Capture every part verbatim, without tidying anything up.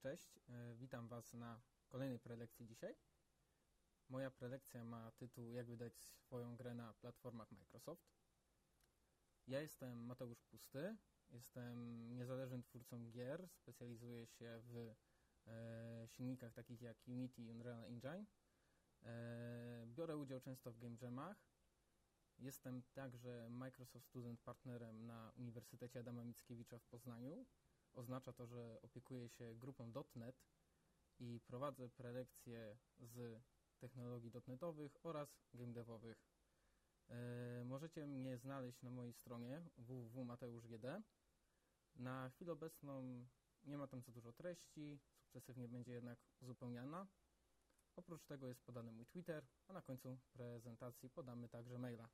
Cześć, witam Was na kolejnej prelekcji dzisiaj. Moja prelekcja ma tytuł Jak wydać swoją grę na platformach Microsoft. Ja jestem Mateusz Pusty, jestem niezależnym twórcą gier, specjalizuję się w e, silnikach takich jak Unity i Unreal Engine. E, biorę udział często w game jamach. Jestem także Microsoft Student Partnerem na Uniwersytecie Adama Mickiewicza w Poznaniu. Oznacza to, że opiekuję się grupą dot net i prowadzę prelekcje z technologii dotnetowych oraz game devowych. E, możecie mnie znaleźć na mojej stronie w w w kropka mateusz kropka g d. Na chwilę obecną nie ma tam za dużo treści, sukcesywnie będzie jednak uzupełniana. Oprócz tego jest podany mój Twitter, a na końcu prezentacji podamy także maila.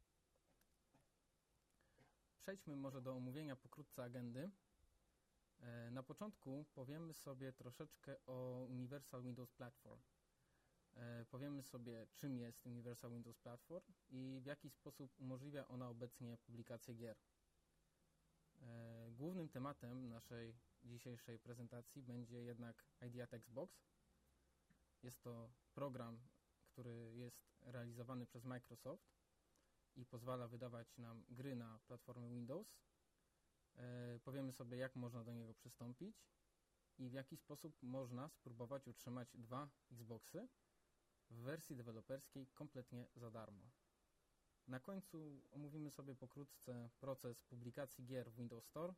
Przejdźmy może do omówienia pokrótce agendy. Na początku powiemy sobie troszeczkę o Universal Windows Platform. Powiemy sobie, czym jest Universal Windows Platform i w jaki sposób umożliwia ona obecnie publikację gier. Głównym tematem naszej dzisiejszej prezentacji będzie jednak Ideata Xbox. Jest to program, który jest realizowany przez Microsoft i pozwala wydawać nam gry na platformę Windows. Powiemy sobie, jak można do niego przystąpić i w jaki sposób można spróbować utrzymać dwa Xboxy w wersji deweloperskiej kompletnie za darmo. Na końcu omówimy sobie pokrótce proces publikacji gier w Windows Store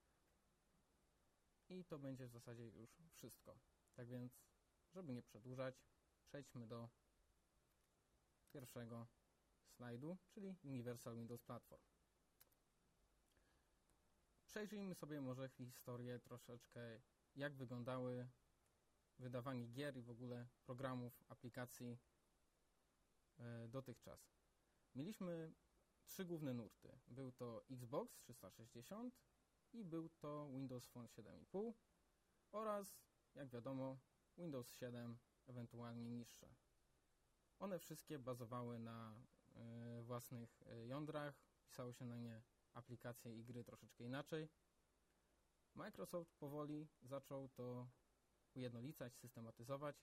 i to będzie w zasadzie już wszystko. Tak więc, żeby nie przedłużać, przejdźmy do pierwszego slajdu, czyli Universal Windows Platform. Przejrzyjmy sobie może historię troszeczkę, jak wyglądały wydawanie gier i w ogóle programów, aplikacji e, dotychczas. Mieliśmy trzy główne nurty. Był to Xbox trzysta sześćdziesiąt i był to Windows Phone siedem i pół oraz, jak wiadomo, Windows siedem, ewentualnie niższe. One wszystkie bazowały na e, własnych e, jądrach, pisało się na nie aplikacje i gry troszeczkę inaczej. Microsoft powoli zaczął to ujednolicać, systematyzować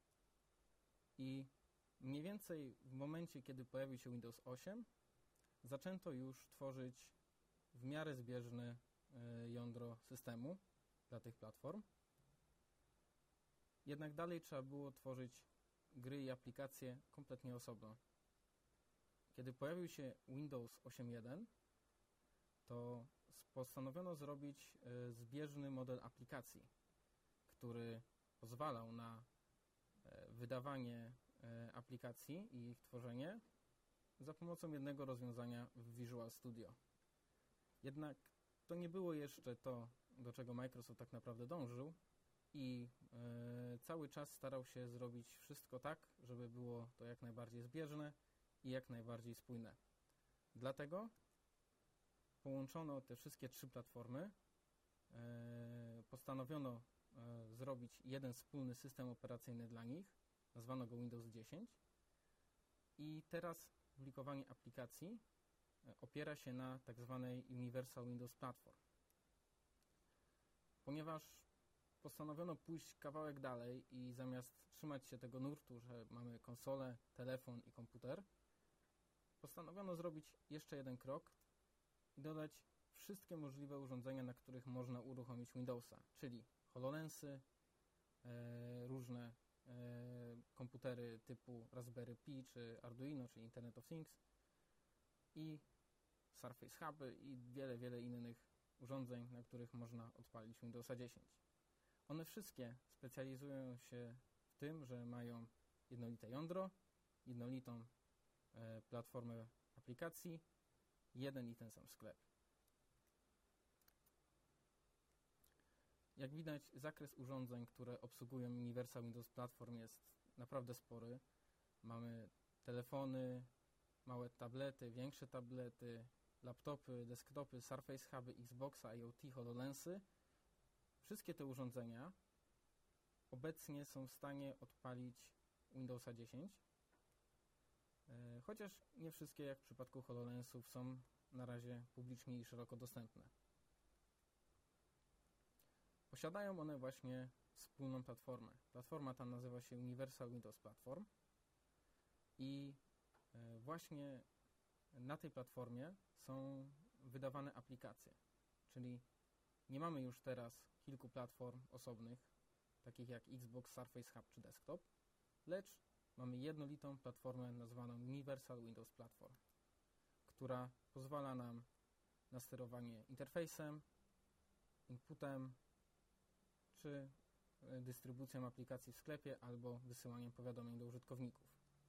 i mniej więcej w momencie, kiedy pojawił się Windows osiem, zaczęto już tworzyć w miarę zbieżne jądro systemu dla tych platform. Jednak dalej trzeba było tworzyć gry i aplikacje kompletnie osobno. Kiedy pojawił się Windows osiem jeden, to postanowiono zrobić zbieżny model aplikacji, który pozwalał na wydawanie aplikacji i ich tworzenie za pomocą jednego rozwiązania w Visual Studio. Jednak to nie było jeszcze to, do czego Microsoft tak naprawdę dążył i cały czas starał się zrobić wszystko tak, żeby było to jak najbardziej zbieżne i jak najbardziej spójne. Dlatego połączono te wszystkie trzy platformy, postanowiono zrobić jeden wspólny system operacyjny dla nich, nazwano go Windows dziesięć i teraz publikowanie aplikacji opiera się na tak zwanej Universal Windows Platform. Ponieważ postanowiono pójść kawałek dalej i zamiast trzymać się tego nurtu, że mamy konsolę, telefon i komputer, postanowiono zrobić jeszcze jeden krok i dodać wszystkie możliwe urządzenia, na których można uruchomić Windowsa, czyli HoloLensy, e, różne e, komputery typu Raspberry Pi, czy Arduino, czy Internet of Things i Surface Huby i wiele, wiele innych urządzeń, na których można odpalić Windowsa dziesięć. One wszystkie specjalizują się w tym, że mają jednolite jądro, jednolitą e, platformę aplikacji, jeden i ten sam sklep. Jak widać, zakres urządzeń, które obsługują Universal Windows Platform jest naprawdę spory. Mamy telefony, małe tablety, większe tablety, laptopy, desktopy, Surface Huby, Xboxa, IoT, HoloLensy. Wszystkie te urządzenia obecnie są w stanie odpalić Windowsa dziesięć, chociaż nie wszystkie, jak w przypadku HoloLensów, są na razie publicznie i szeroko dostępne. Posiadają one właśnie wspólną platformę. Platforma ta nazywa się Universal Windows Platform i właśnie na tej platformie są wydawane aplikacje, czyli nie mamy już teraz kilku platform osobnych, takich jak Xbox, Surface Hub czy Desktop, lecz mamy jednolitą platformę nazwaną Universal Windows Platform, która pozwala nam na sterowanie interfejsem, inputem czy dystrybucją aplikacji w sklepie albo wysyłaniem powiadomień do użytkowników.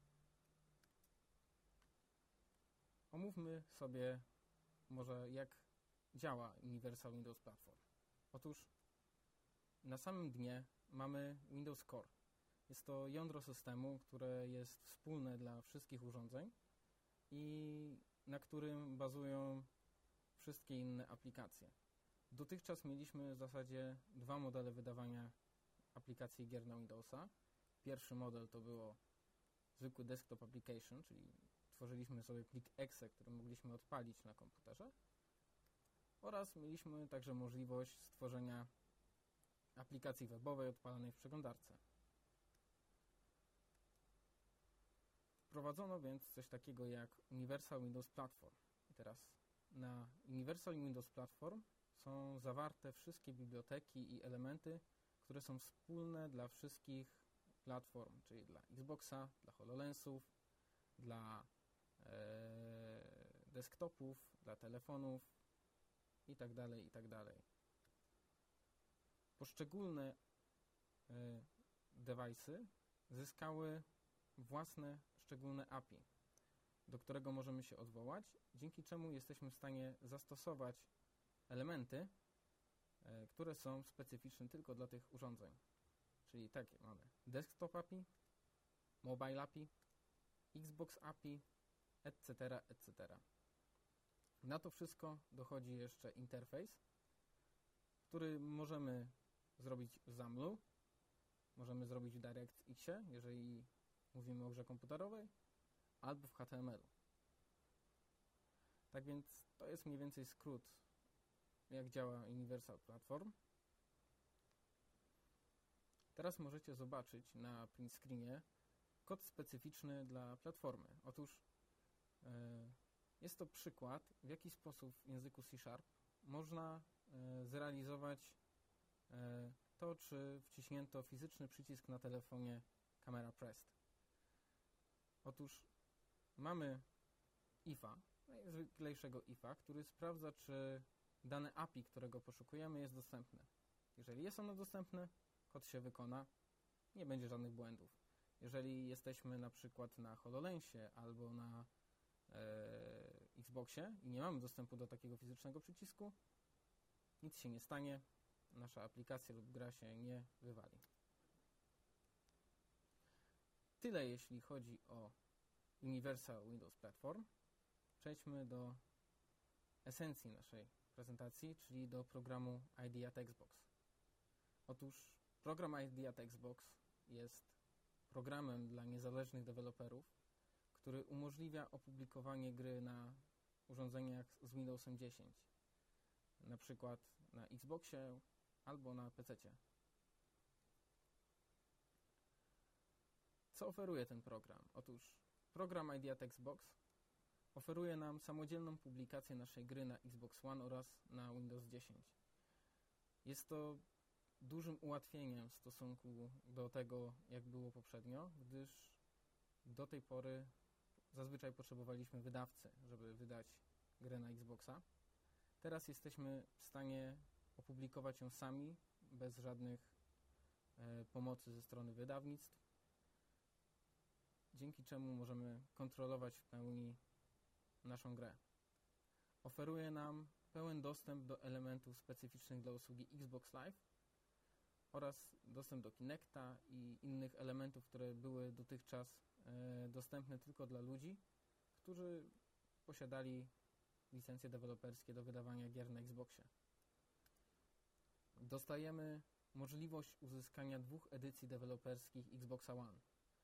Omówmy sobie może, jak działa Universal Windows Platform. Otóż na samym dnie mamy Windows Core. Jest to jądro systemu, które jest wspólne dla wszystkich urządzeń i na którym bazują wszystkie inne aplikacje. Dotychczas mieliśmy w zasadzie dwa modele wydawania aplikacji gier na Windowsa. Pierwszy model to było zwykły desktop application, czyli tworzyliśmy sobie plik exe, który mogliśmy odpalić na komputerze, oraz mieliśmy także możliwość stworzenia aplikacji webowej odpalanej w przeglądarce. Wprowadzono więc coś takiego jak Universal Windows Platform. I teraz na Universal Windows Platform są zawarte wszystkie biblioteki i elementy, które są wspólne dla wszystkich platform, czyli dla Xboxa, dla HoloLensów, dla e, desktopów, dla telefonów itd., itd. Poszczególne e, device'y zyskały własne szczególne A P I, do którego możemy się odwołać, dzięki czemu jesteśmy w stanie zastosować elementy, e, które są specyficzne tylko dla tych urządzeń. Czyli takie mamy Desktop A P I, Mobile A P I, Xbox A P I, et cetera, et cetera. Na to wszystko dochodzi jeszcze interfejs, który możemy zrobić w zamlu, możemy zrobić w DirectX, jeżeli mówimy o grze komputerowej, albo w H T M L u. Tak więc to jest mniej więcej skrót, jak działa Universal Platform. Teraz możecie zobaczyć na print screenie kod specyficzny dla platformy. Otóż yy, jest to przykład, w jaki sposób w języku C Sharp można yy, zrealizować yy, to, czy wciśnięto fizyczny przycisk na telefonie Camera Pressed. Otóż mamy ifa, najzwyklejszego ifa, który sprawdza, czy dane A P I, którego poszukujemy, jest dostępne. Jeżeli jest ono dostępne, kod się wykona, nie będzie żadnych błędów. Jeżeli jesteśmy na przykład na HoloLensie albo na e, Xboxie i nie mamy dostępu do takiego fizycznego przycisku, nic się nie stanie, nasza aplikacja lub gra się nie wywali. Tyle jeśli chodzi o Universal Windows Platform. Przejdźmy do esencji naszej prezentacji, czyli do programu I D at Xbox. Otóż program I D at Xbox jest programem dla niezależnych deweloperów, który umożliwia opublikowanie gry na urządzeniach z Windowsem dziesięć, na przykład na Xboxie albo na pececie. Co oferuje ten program? Otóż program I D at Xbox oferuje nam samodzielną publikację naszej gry na Xbox One oraz na Windows dziesięć. Jest to dużym ułatwieniem w stosunku do tego, jak było poprzednio, gdyż do tej pory zazwyczaj potrzebowaliśmy wydawcy, żeby wydać grę na Xboxa. Teraz jesteśmy w stanie opublikować ją sami, bez żadnych e, pomocy ze strony wydawnictw, dzięki czemu możemy kontrolować w pełni naszą grę. Oferuje nam pełen dostęp do elementów specyficznych dla usługi Xbox Live oraz dostęp do Kinecta i innych elementów, które były dotychczas e, dostępne tylko dla ludzi, którzy posiadali licencje deweloperskie do wydawania gier na Xboxie. Dostajemy możliwość uzyskania dwóch edycji deweloperskich Xboxa One.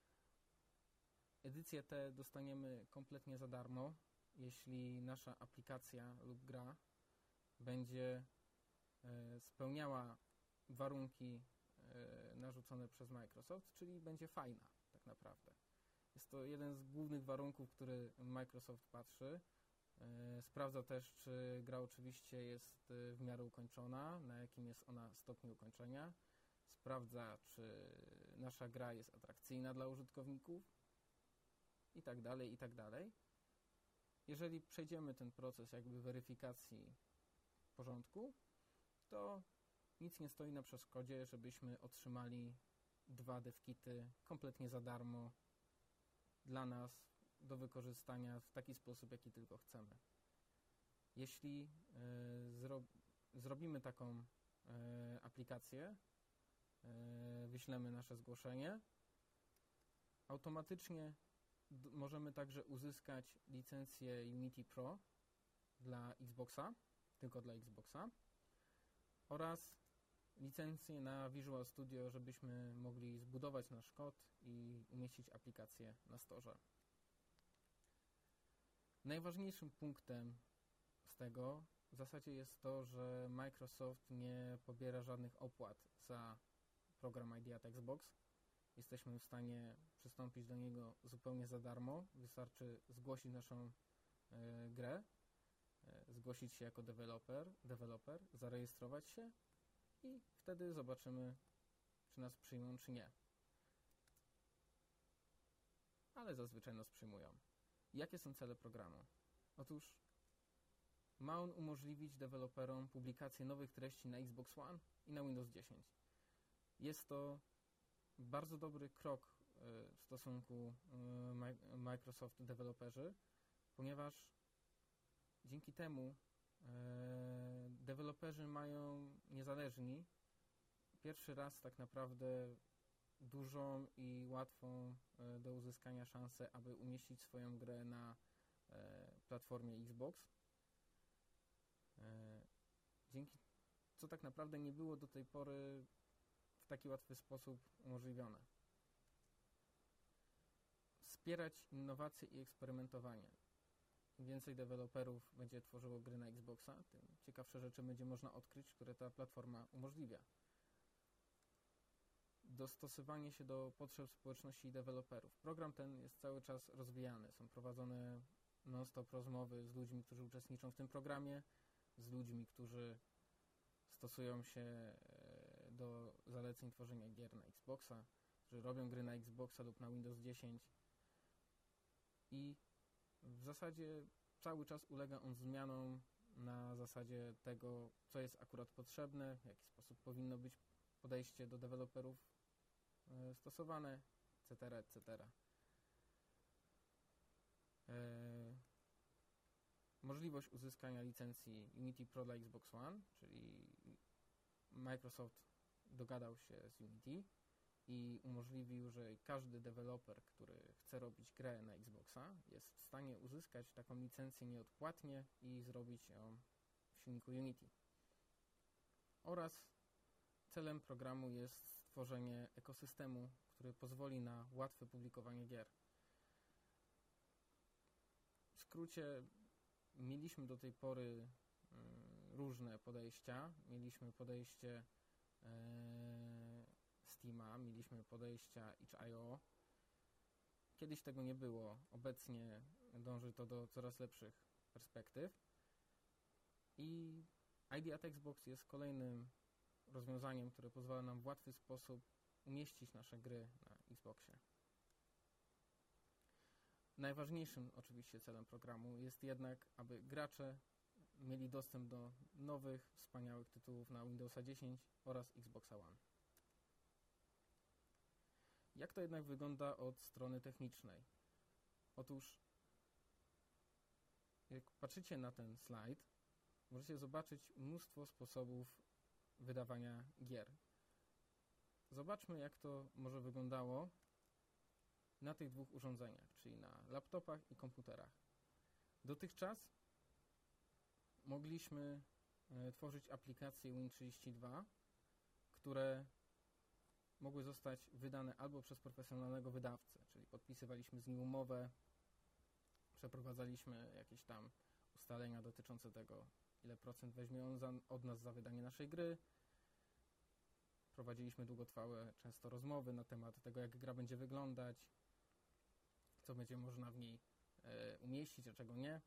Edycje te dostaniemy kompletnie za darmo, jeśli nasza aplikacja lub gra będzie e, spełniała warunki e, narzucone przez Microsoft, czyli będzie fajna tak naprawdę. Jest to jeden z głównych warunków, który Microsoft patrzy. E, sprawdza też, czy gra oczywiście jest e, w miarę ukończona, na jakim jest ona stopniu ukończenia. Sprawdza, czy nasza gra jest atrakcyjna dla użytkowników i tak dalej, i tak dalej. Jeżeli przejdziemy ten proces jakby weryfikacji w porządku, to nic nie stoi na przeszkodzie, żebyśmy otrzymali dwa devkity kompletnie za darmo dla nas do wykorzystania w taki sposób, jaki tylko chcemy. Jeśli y, zro, zrobimy taką y, aplikację, y, wyślemy nasze zgłoszenie, automatycznie d- możemy także uzyskać licencję Unity Pro dla Xboxa, tylko dla Xboxa, oraz licencję na Visual Studio, żebyśmy mogli zbudować nasz kod i umieścić aplikację na storze. Najważniejszym punktem z tego w zasadzie jest to, że Microsoft nie pobiera żadnych opłat za program IdeaTech Xbox. Jesteśmy w stanie przystąpić do niego zupełnie za darmo. Wystarczy zgłosić naszą y, grę, y, zgłosić się jako deweloper, deweloper, zarejestrować się i wtedy zobaczymy, czy nas przyjmą, czy nie. Ale zazwyczaj nas przyjmują. Jakie są cele programu? Otóż ma on umożliwić deweloperom publikację nowych treści na Xbox One i na Windows dziesięć. Jest to bardzo dobry krok w stosunku Microsoft deweloperzy, ponieważ dzięki temu deweloperzy mają niezależni pierwszy raz tak naprawdę dużą i łatwą do uzyskania szansę, aby umieścić swoją grę na platformie Xbox. Dzięki co tak naprawdę nie było do tej pory w taki łatwy sposób umożliwione. Wspierać innowacje i eksperymentowanie. Im więcej deweloperów będzie tworzyło gry na Xboxa, tym ciekawsze rzeczy będzie można odkryć, które ta platforma umożliwia. Dostosowanie się do potrzeb społeczności i deweloperów. Program ten jest cały czas rozwijany. Są prowadzone non-stop rozmowy z ludźmi, którzy uczestniczą w tym programie, z ludźmi, którzy stosują się do zaleceń tworzenia gier na Xboxa, którzy robią gry na Xboxa lub na Windows dziesięć i w zasadzie cały czas ulega on zmianom na zasadzie tego, co jest akurat potrzebne, w jaki sposób powinno być podejście do deweloperów stosowane, et cetera, et cetera. E, możliwość uzyskania licencji Unity Pro dla Xbox One, czyli Microsoft dogadał się z Unity i umożliwił, że każdy deweloper, który chce robić grę na Xboxa, jest w stanie uzyskać taką licencję nieodpłatnie i zrobić ją w silniku Unity. Oraz celem programu jest stworzenie ekosystemu, który pozwoli na łatwe publikowanie gier. W skrócie, mieliśmy do tej pory y, różne podejścia. Mieliśmy podejście y, Steama, mieliśmy podejścia itch kropka i o. Kiedyś tego nie było. Obecnie dąży to do coraz lepszych perspektyw. I IdeaTech Xbox jest kolejnym rozwiązaniem, które pozwala nam w łatwy sposób umieścić nasze gry na Xboxie. Najważniejszym oczywiście celem programu jest jednak, aby gracze mieli dostęp do nowych, wspaniałych tytułów na Windowsa dziesięć oraz Xboxa One. Jak to jednak wygląda od strony technicznej? Otóż, jak patrzycie na ten slajd, możecie zobaczyć mnóstwo sposobów wydawania gier. Zobaczmy, jak to może wyglądało na tych dwóch urządzeniach, czyli na laptopach i komputerach. Dotychczas mogliśmy e, tworzyć aplikacje Win trzydzieści dwa, które mogły zostać wydane albo przez profesjonalnego wydawcę, czyli podpisywaliśmy z nim umowę, przeprowadzaliśmy jakieś tam ustalenia dotyczące tego, ile procent weźmie on za, od nas za wydanie naszej gry prowadziliśmy długotrwałe często rozmowy na temat tego, jak gra będzie wyglądać, co będzie można w niej e, umieścić, a czego nie.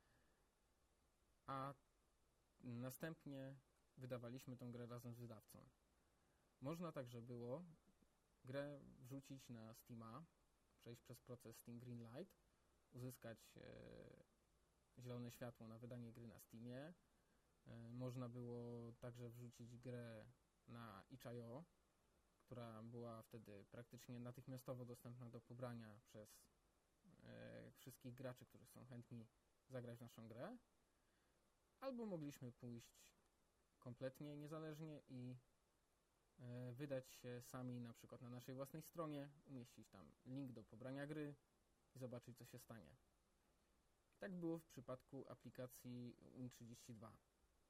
A następnie wydawaliśmy tą grę razem z wydawcą. Można także było grę wrzucić na Steama, przejść przez proces Steam Greenlight, uzyskać e, zielone światło na wydanie gry na Steamie. E, można było także wrzucić grę na itch kropka i o, która była wtedy praktycznie natychmiastowo dostępna do pobrania przez e, wszystkich graczy, którzy są chętni zagrać w naszą grę. Albo mogliśmy pójść kompletnie niezależnie i e, wydać się sami na przykład na naszej własnej stronie, umieścić tam link do pobrania gry i zobaczyć, co się stanie. Tak było w przypadku aplikacji Win trzydzieści dwa.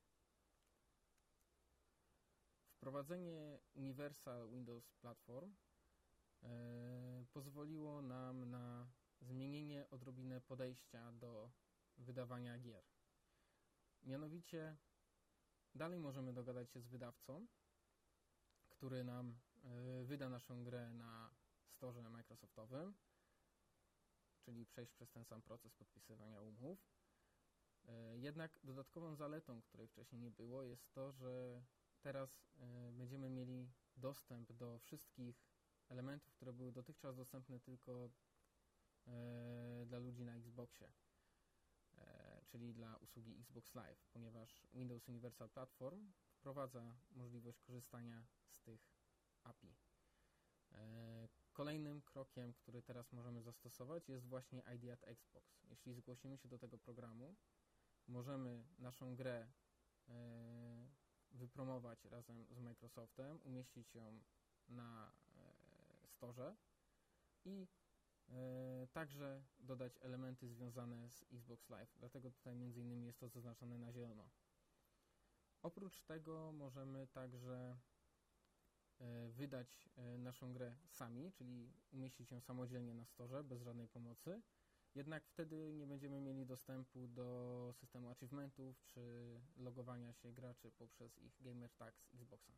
Wprowadzenie Universal Windows Platform e, pozwoliło nam na zmienienie odrobinę podejścia do wydawania gier. Mianowicie dalej możemy dogadać się z wydawcą, który nam y, wyda naszą grę na storze Microsoftowym, czyli przejść przez ten sam proces podpisywania umów. Y, jednak dodatkową zaletą, której wcześniej nie było, jest to, że teraz y, będziemy mieli dostęp do wszystkich elementów, które były dotychczas dostępne tylko y, dla ludzi na Xboxie, czyli dla usługi Xbox Live, ponieważ Windows Universal Platform wprowadza możliwość korzystania z tych A P I. Kolejnym krokiem, który teraz możemy zastosować, jest właśnie I D at Xbox. Jeśli zgłosimy się do tego programu, możemy naszą grę wypromować razem z Microsoftem, umieścić ją na storze i Yy, także dodać elementy związane z Xbox Live, dlatego tutaj między innymi jest to zaznaczone na zielono. Oprócz tego możemy także yy, wydać yy, naszą grę sami, czyli umieścić ją samodzielnie na storze, bez żadnej pomocy, jednak wtedy nie będziemy mieli dostępu do systemu achievementów czy logowania się graczy poprzez ich gamer tag z Xboxa.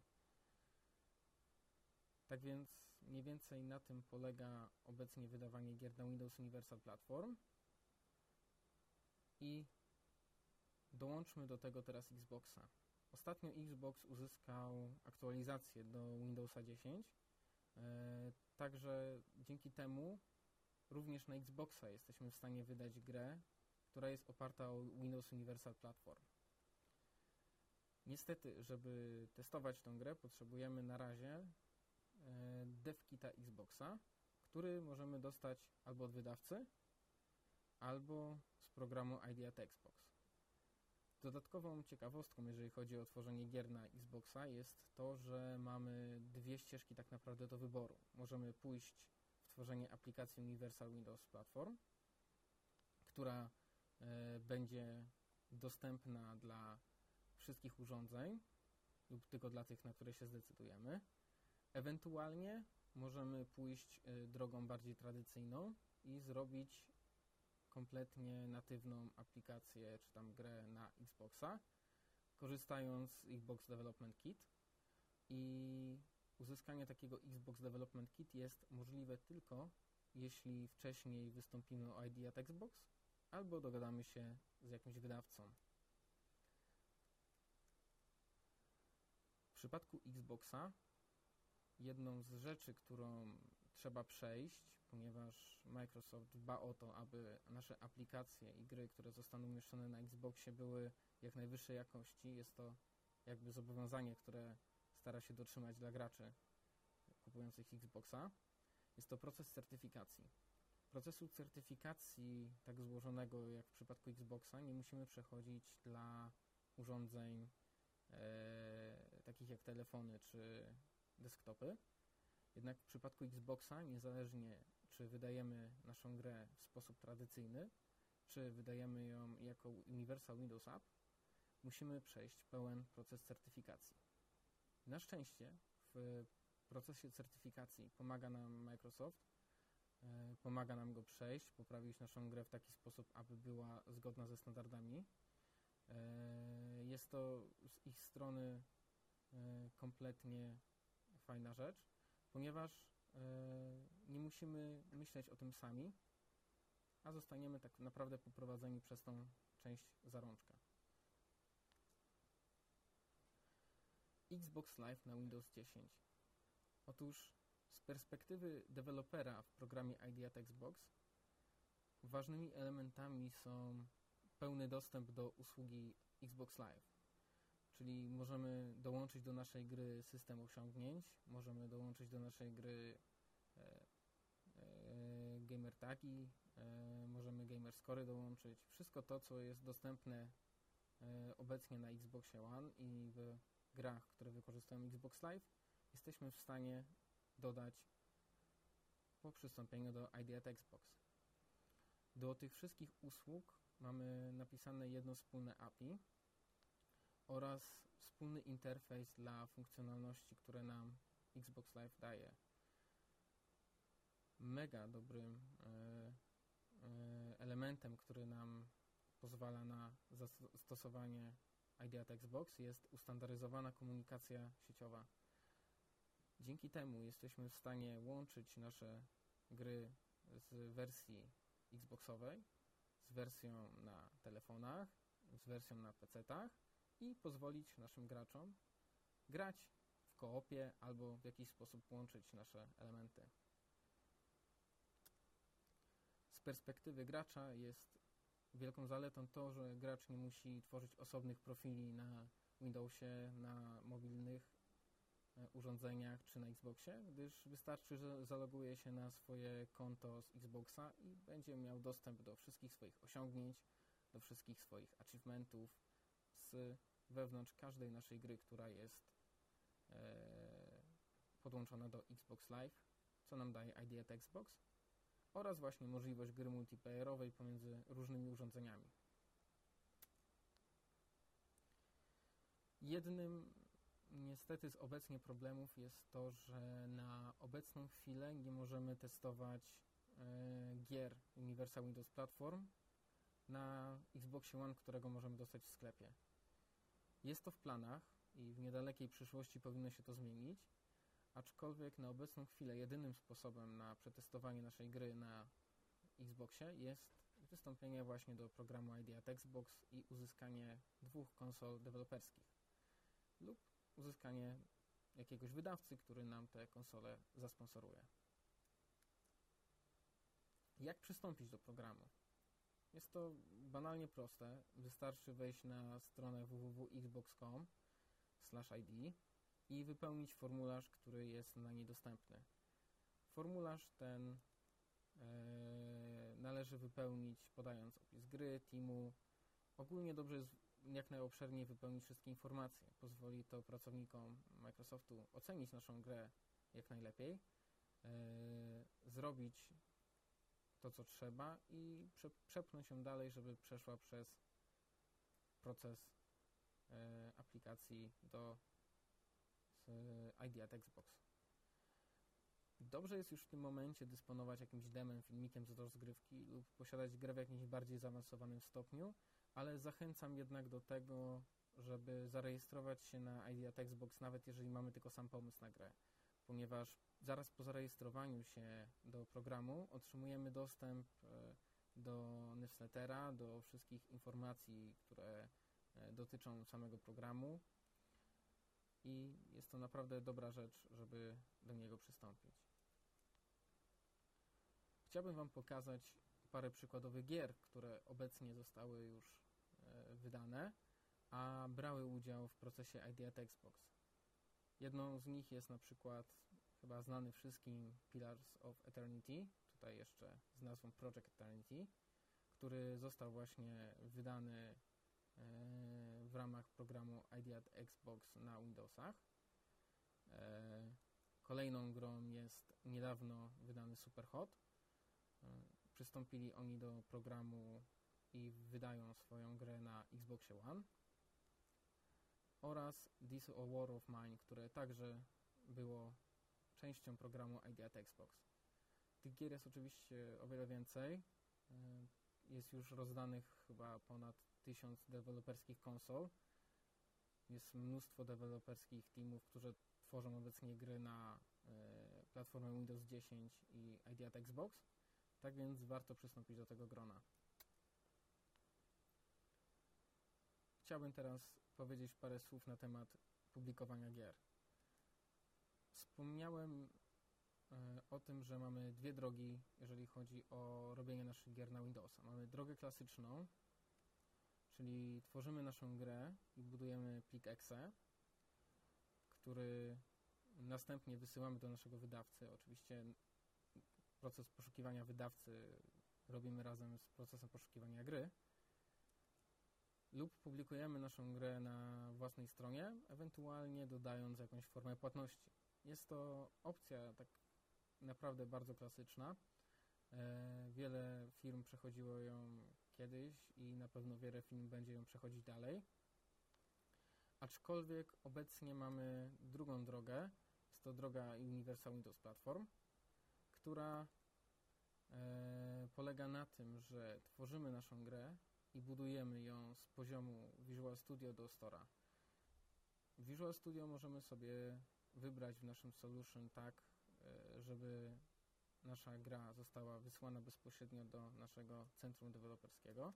Tak więc mniej więcej na tym polega obecnie wydawanie gier na Windows Universal Platform i dołączmy do tego teraz Xboxa. Ostatnio Xbox uzyskał aktualizację do Windowsa dziesięć, e, także dzięki temu również na Xboxa jesteśmy w stanie wydać grę, która jest oparta o Windows Universal Platform. Niestety, żeby testować tę grę, potrzebujemy na razie devkita Xboxa, który możemy dostać albo od wydawcy, albo z programu I D at Xbox. Dodatkową ciekawostką, jeżeli chodzi o tworzenie gier na Xboxa, jest to, że mamy dwie ścieżki tak naprawdę do wyboru. Możemy pójść w tworzenie aplikacji Universal Windows Platform, która e, będzie dostępna dla wszystkich urządzeń lub tylko dla tych, na które się zdecydujemy. Ewentualnie możemy pójść y, drogą bardziej tradycyjną i zrobić kompletnie natywną aplikację czy tam grę na Xboxa, korzystając z Xbox Development Kit. I uzyskanie takiego Xbox Development Kit jest możliwe tylko, jeśli wcześniej wystąpimy o I D at Xbox albo dogadamy się z jakimś wydawcą. W przypadku Xboxa jedną z rzeczy, którą trzeba przejść, ponieważ Microsoft dba o to, aby nasze aplikacje i gry, które zostaną umieszczone na Xboxie, były jak najwyższej jakości. Jest to jakby zobowiązanie, które stara się dotrzymać dla graczy kupujących Xboxa. Jest to proces certyfikacji. Procesu certyfikacji tak złożonego jak w przypadku Xboxa nie musimy przechodzić dla urządzeń e, takich jak telefony czy desktopy. Jednak w przypadku Xboxa, niezależnie czy wydajemy naszą grę w sposób tradycyjny, czy wydajemy ją jako Universal Windows App, musimy przejść pełen proces certyfikacji. Na szczęście w procesie certyfikacji pomaga nam Microsoft, e, pomaga nam go przejść, poprawić naszą grę w taki sposób, aby była zgodna ze standardami. E, jest to z ich strony e, kompletnie fajna rzecz, ponieważ e, nie musimy myśleć o tym sami, a zostaniemy tak naprawdę poprowadzeni przez tą część za rączkę. Xbox Live na Windows dziesięć. Otóż z perspektywy dewelopera w programie I D at Xbox ważnymi elementami są pełny dostęp do usługi Xbox Live, czyli możemy dołączyć do naszej gry system osiągnięć, możemy dołączyć do naszej gry e, e, gamer tagi, e, możemy gamer score'y dołączyć, wszystko to, co jest dostępne e, obecnie na Xboxie One i w grach, które wykorzystują Xbox Live, jesteśmy w stanie dodać po przystąpieniu do I D at Xbox. Do tych wszystkich usług mamy napisane jedno wspólne A P I oraz wspólny interfejs dla funkcjonalności, które nam Xbox Live daje. Mega dobrym e, e, elementem, który nam pozwala na zastosowanie I D at Xbox, jest ustandaryzowana komunikacja sieciowa. Dzięki temu jesteśmy w stanie łączyć nasze gry z wersji Xboxowej, z wersją na telefonach, z wersją na pecetach i pozwolić naszym graczom grać w koopie albo w jakiś sposób łączyć nasze elementy. Z perspektywy gracza jest wielką zaletą to, że gracz nie musi tworzyć osobnych profili na Windowsie, na mobilnych urządzeniach czy na Xboxie, gdyż wystarczy, że zaloguje się na swoje konto z Xboxa i będzie miał dostęp do wszystkich swoich osiągnięć, do wszystkich swoich achievementów z wewnątrz każdej naszej gry, która jest e, podłączona do Xbox Live, co nam daje I D at Xbox, oraz właśnie możliwość gry multiplayerowej pomiędzy różnymi urządzeniami. Jednym niestety z obecnie problemów jest to, że na obecną chwilę nie możemy testować e, gier Universal Windows Platform na Xboxie One, którego możemy dostać w sklepie. Jest to w planach i w niedalekiej przyszłości powinno się to zmienić, aczkolwiek na obecną chwilę jedynym sposobem na przetestowanie naszej gry na Xboxie jest wystąpienie właśnie do programu I D at Xbox i uzyskanie dwóch konsol deweloperskich lub uzyskanie jakiegoś wydawcy, który nam te konsole zasponsoruje. Jak przystąpić do programu? Jest to banalnie proste. Wystarczy wejść na stronę w w w kropka xbox kropka com slash i d i wypełnić formularz, który jest na niej dostępny. Formularz ten e, należy wypełnić podając opis gry, teamu. Ogólnie dobrze jest jak najobszerniej wypełnić wszystkie informacje. Pozwoli to pracownikom Microsoftu ocenić naszą grę jak najlepiej, e, zrobić to, co trzeba i prze, przepchnąć ją dalej, żeby przeszła przez proces e, aplikacji do I D at Xbox. Dobrze jest już w tym momencie dysponować jakimś demem, filmikiem z rozgrywki lub posiadać grę w jakimś bardziej zaawansowanym stopniu, ale zachęcam jednak do tego, żeby zarejestrować się na I D at Xbox, nawet jeżeli mamy tylko sam pomysł na grę, ponieważ zaraz po zarejestrowaniu się do programu otrzymujemy dostęp do newslettera, do wszystkich informacji, które dotyczą samego programu i jest to naprawdę dobra rzecz, żeby do niego przystąpić. Chciałbym Wam pokazać parę przykładowych gier, które obecnie zostały już e, wydane, a brały udział w procesie I D at Xbox. Jedną z nich jest na przykład chyba znany wszystkim Pillars of Eternity, tutaj jeszcze z nazwą Project Eternity, który został właśnie wydany w ramach programu I D at Xbox na Windowsach. Kolejną grą jest niedawno wydany Superhot. Przystąpili oni do programu i wydają swoją grę na Xboxie One. Oraz This A War of Mine, które także było częścią programu I D at Xbox. Tych gier jest oczywiście o wiele więcej. Jest już rozdanych chyba ponad tysiąc deweloperskich konsol. Jest mnóstwo deweloperskich teamów, które tworzą obecnie gry na y, platformę Windows dziesięć i Ideat Xbox, tak więc warto przystąpić do tego grona. Chciałbym teraz powiedzieć parę słów na temat publikowania gier. Wspomniałem y, o tym, że mamy dwie drogi, jeżeli chodzi o robienie naszych gier na Windowsa. Mamy drogę klasyczną, czyli tworzymy naszą grę i budujemy plik exe, który następnie wysyłamy do naszego wydawcy. Oczywiście proces poszukiwania wydawcy robimy razem z procesem poszukiwania gry. Lub publikujemy naszą grę na własnej stronie, ewentualnie dodając jakąś formę płatności. Jest to opcja tak naprawdę bardzo klasyczna. E, wiele firm przechodziło ją kiedyś i na pewno wiele firm będzie ją przechodzić dalej. Aczkolwiek obecnie mamy drugą drogę. Jest to droga Universal Windows Platform, która e, polega na tym, że tworzymy naszą grę i budujemy ją z poziomu Visual Studio do Store'a. Visual Studio możemy sobie wybrać w naszym solution tak, e, żeby nasza gra została wysłana bezpośrednio do naszego centrum deweloperskiego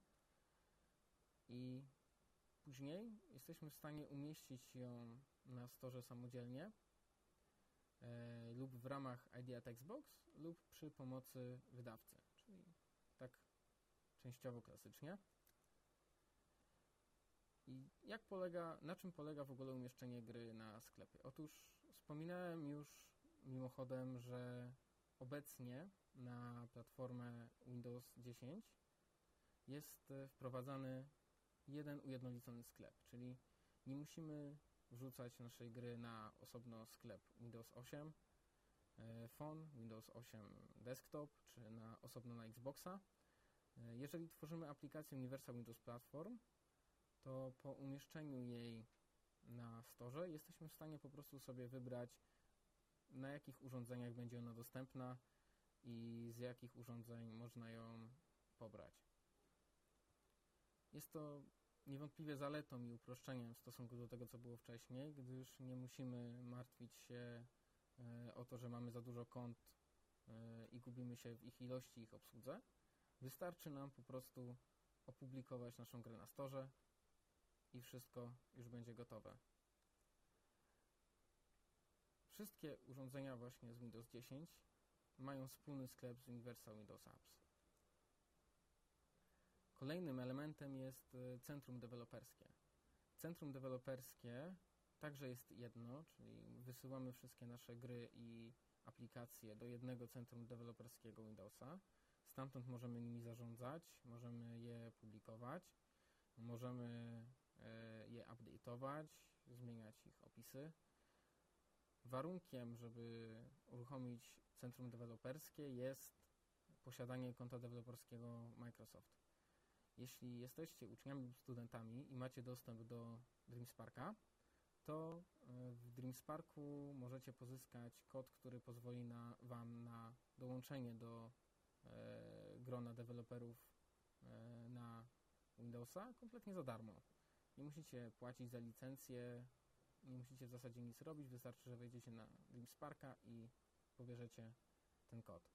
i później jesteśmy w stanie umieścić ją na storze samodzielnie e, lub w ramach Ideat Xbox lub przy pomocy wydawcy, czyli tak częściowo klasycznie. I jak polega, na czym polega w ogóle umieszczenie gry na sklepie? Otóż wspominałem już mimochodem, że obecnie na platformę Windows dziesięć jest wprowadzany jeden ujednolicony sklep, czyli nie musimy wrzucać naszej gry na osobno sklep Windows osiem Phone, Windows osiem Desktop, czy na osobno na Xboxa. Jeżeli tworzymy aplikację Universal Windows Platform, to po umieszczeniu jej na storze jesteśmy w stanie po prostu sobie wybrać, na jakich urządzeniach będzie ona dostępna i z jakich urządzeń można ją pobrać. Jest to niewątpliwie zaletą i uproszczeniem w stosunku do tego, co było wcześniej, gdyż nie musimy martwić się e, o to, że mamy za dużo kont e, i gubimy się w ich ilości, ich obsłudze. Wystarczy nam po prostu opublikować naszą grę na storze i wszystko już będzie gotowe. Wszystkie urządzenia właśnie z Windows dziesięć mają wspólny sklep z Universal Windows Apps. Kolejnym elementem jest centrum deweloperskie. Centrum deweloperskie także jest jedno, czyli wysyłamy wszystkie nasze gry i aplikacje do jednego centrum deweloperskiego Windowsa. Stamtąd możemy nimi zarządzać, możemy je publikować, możemy je update'ować, zmieniać ich opisy. Warunkiem, żeby uruchomić centrum deweloperskie, jest posiadanie konta deweloperskiego Microsoft. Jeśli jesteście uczniami lub studentami i macie dostęp do DreamSparka, to w DreamSparku możecie pozyskać kod, który pozwoli na, Wam na dołączenie do e, grona deweloperów e, na Windowsa kompletnie za darmo. Nie musicie płacić za licencję, nie musicie w zasadzie nic robić, wystarczy, że wejdziecie na DreamSparka i pobierzecie ten kod.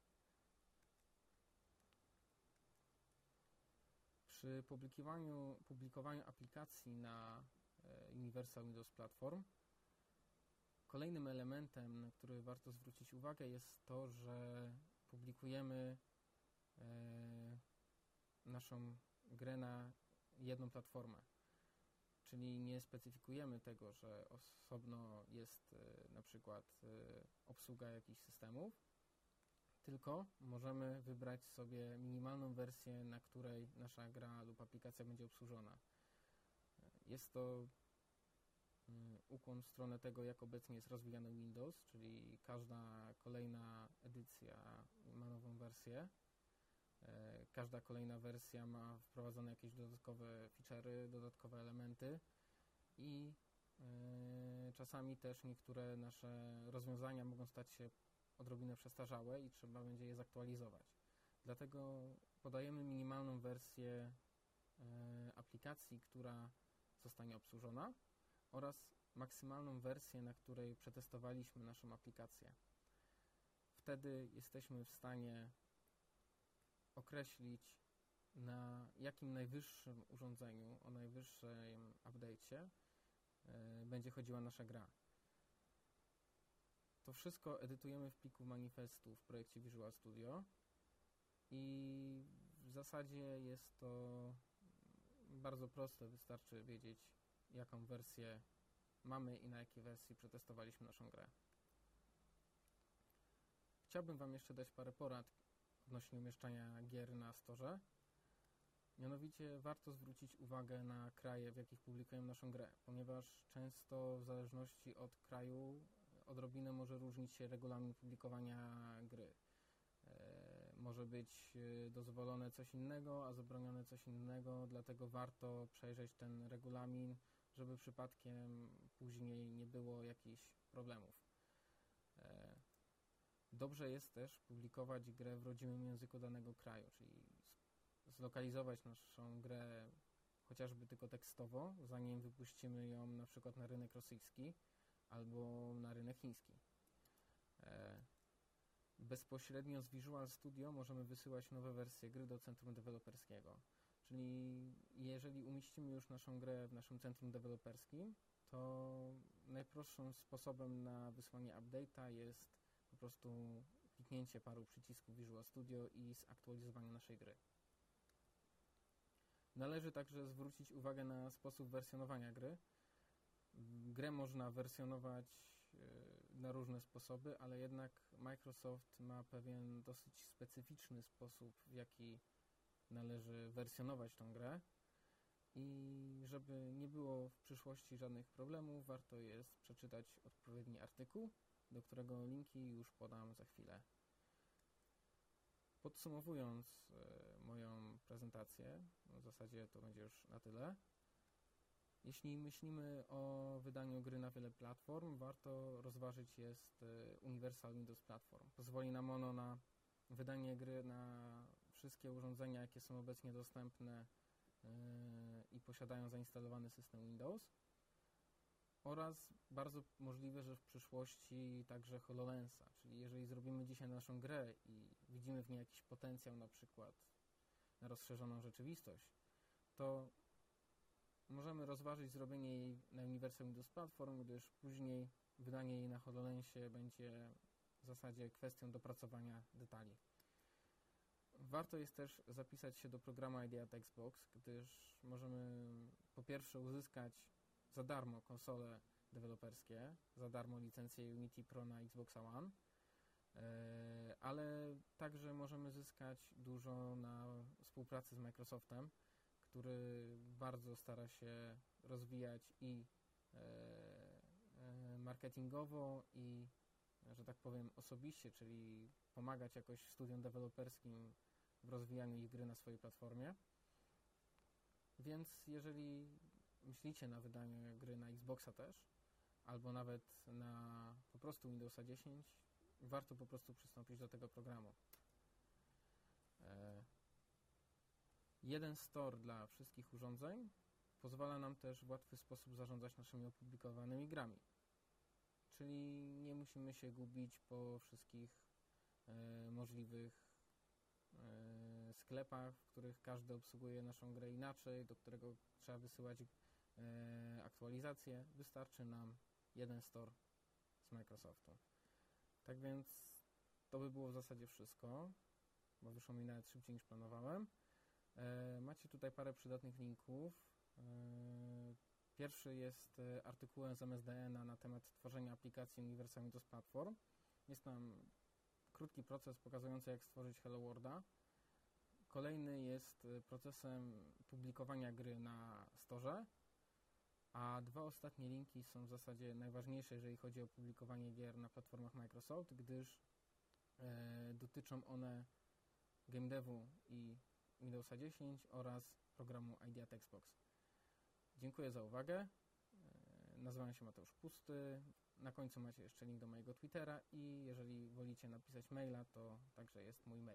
Przy publikowaniu, publikowaniu aplikacji na e, Universal Windows Platform kolejnym elementem, na który warto zwrócić uwagę, jest to, że publikujemy e, naszą grę na jedną platformę. Czyli nie specyfikujemy tego, że osobno jest y, na przykład y, obsługa jakichś systemów, tylko możemy wybrać sobie minimalną wersję, na której nasza gra lub aplikacja będzie obsłużona. Jest to y, ukłon w stronę tego, jak obecnie jest rozwijany Windows, czyli każda kolejna edycja ma nową wersję. Każda kolejna wersja ma wprowadzone jakieś dodatkowe feature'y, dodatkowe elementy i y, czasami też niektóre nasze rozwiązania mogą stać się odrobinę przestarzałe i trzeba będzie je zaktualizować. Dlatego podajemy minimalną wersję y, aplikacji, która zostanie obsłużona oraz maksymalną wersję, na której przetestowaliśmy naszą aplikację. Wtedy jesteśmy w stanie określić, na jakim najwyższym urządzeniu, o najwyższym update'cie yy, będzie chodziła nasza gra. To wszystko edytujemy w pliku manifestu w projekcie Visual Studio i w zasadzie jest to bardzo proste, wystarczy wiedzieć, jaką wersję mamy i na jakiej wersji przetestowaliśmy naszą grę. Chciałbym Wam jeszcze dać parę porad odnośnie umieszczania gier na storze. Mianowicie warto zwrócić uwagę na kraje, w jakich publikujemy naszą grę, ponieważ często w zależności od kraju odrobinę może różnić się regulamin publikowania gry. E, może być dozwolone coś innego, a zabronione coś innego, dlatego warto przejrzeć ten regulamin, żeby przypadkiem później nie było jakichś problemów. E, dobrze jest też publikować grę w rodzimym języku danego kraju, czyli zlokalizować naszą grę chociażby tylko tekstowo, zanim wypuścimy ją na przykład na rynek rosyjski albo na rynek chiński. E, bezpośrednio z Visual Studio możemy wysyłać nowe wersje gry do centrum deweloperskiego. Czyli jeżeli umieścimy już naszą grę w naszym centrum deweloperskim, to najprostszym sposobem na wysłanie update'a jest po prostu kliknięcie paru przycisków Visual Studio i zaktualizowanie naszej gry. Należy także zwrócić uwagę na sposób wersjonowania gry. Grę można wersjonować na różne sposoby, ale jednak Microsoft ma pewien dosyć specyficzny sposób, w jaki należy wersjonować tą grę. I żeby nie było w przyszłości żadnych problemów, warto jest przeczytać odpowiedni artykuł, do którego linki już podam za chwilę. Podsumowując e, moją prezentację, w zasadzie to będzie już na tyle. Jeśli myślimy o wydaniu gry na wiele platform, warto rozważyć jest e, Universal Windows Platform. Pozwoli nam ono na wydanie gry na wszystkie urządzenia, jakie są obecnie dostępne e, i posiadają zainstalowany system Windows. Oraz bardzo możliwe, że w przyszłości także HoloLensa, czyli jeżeli zrobimy dzisiaj naszą grę i widzimy w niej jakiś potencjał, na przykład na rozszerzoną rzeczywistość, to możemy rozważyć zrobienie jej na Universal Windows Platform, gdyż później wydanie jej na HoloLensie będzie w zasadzie kwestią dopracowania detali. Warto jest też zapisać się do programu Idea Textbox, gdyż możemy po pierwsze uzyskać za darmo konsole deweloperskie, za darmo licencję Unity Pro na Xboxa One, ale także możemy zyskać dużo na współpracy z Microsoftem, który bardzo stara się rozwijać i marketingowo i, że tak powiem, osobiście, czyli pomagać jakoś studiom deweloperskim w rozwijaniu ich gry na swojej platformie. Więc jeżeli myślicie na wydaniu gry na Xboxa też, albo nawet na po prostu Windowsa dziesięć, warto po prostu przystąpić do tego programu. E, jeden store dla wszystkich urządzeń pozwala nam też w łatwy sposób zarządzać naszymi opublikowanymi grami. Czyli nie musimy się gubić po wszystkich e, możliwych e, sklepach, w których każdy obsługuje naszą grę inaczej, do którego trzeba wysyłać e, aktualizacje. Wystarczy nam jeden store z Microsoftu. Tak więc to by było w zasadzie wszystko, bo wyszło mi nawet szybciej niż planowałem. E, macie tutaj parę przydatnych linków. E, pierwszy jest artykułem z M S D N na temat tworzenia aplikacji Universal Windows Platform. Jest tam krótki proces pokazujący, jak stworzyć Hello Worlda. Kolejny jest procesem publikowania gry na storze, a dwa ostatnie linki są w zasadzie najważniejsze, jeżeli chodzi o publikowanie gier na platformach Microsoft, gdyż e, dotyczą one game devu i Windowsa dziesięć oraz programu Idea Textbox. Dziękuję za uwagę. E, nazywam się Mateusz Pusty. Na końcu macie jeszcze link do mojego Twittera i jeżeli wolicie napisać maila, to także jest mój mail.